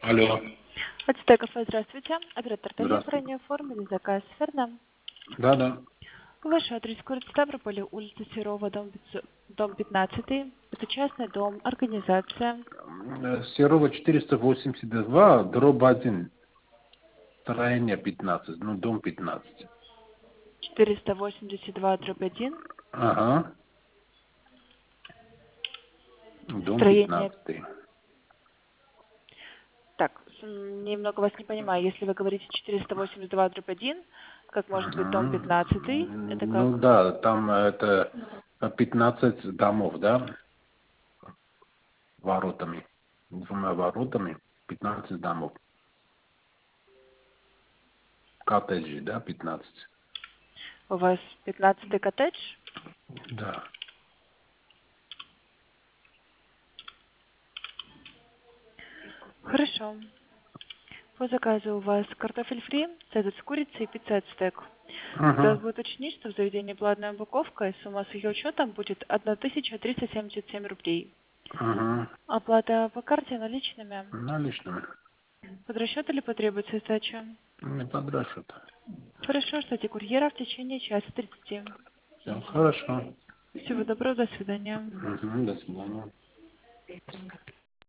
Алло. Ацтек кафе, здравствуйте. Оператор Таня, Здравствуйте. ранее оформили заказ, верно? Да. Ваш адрес город Ставрополь, улица Серова, дом 15. Это частный дом, организация. Серова 482, дробь 1, строение 15, ну, дом 15. 482/1. Ага, дом Строение. 15. Так, немного вас не понимаю. Если вы говорите 482/1, как может быть дом 15? Это Ну как? да, там это 15 домов, да, воротами, двумя воротами, 15 домов. Коттеджи, да, 15. У вас 15-й коттедж? Да. Хорошо. По заказу у вас картофель фри, сэндвич с курицей и пицца ацтек. Хотелось Ага, бы уточнить, что в заведении платная упаковка, и сумма с ее учетом будет 1377 рублей. ага, Оплата по карте наличными. наличными. Под расчет или потребуется сдача? Не подрашут. Хорошо, ждите курьера в течение часа 30. Все хорошо. Всего доброго, до свидания. Мгм, до свидания.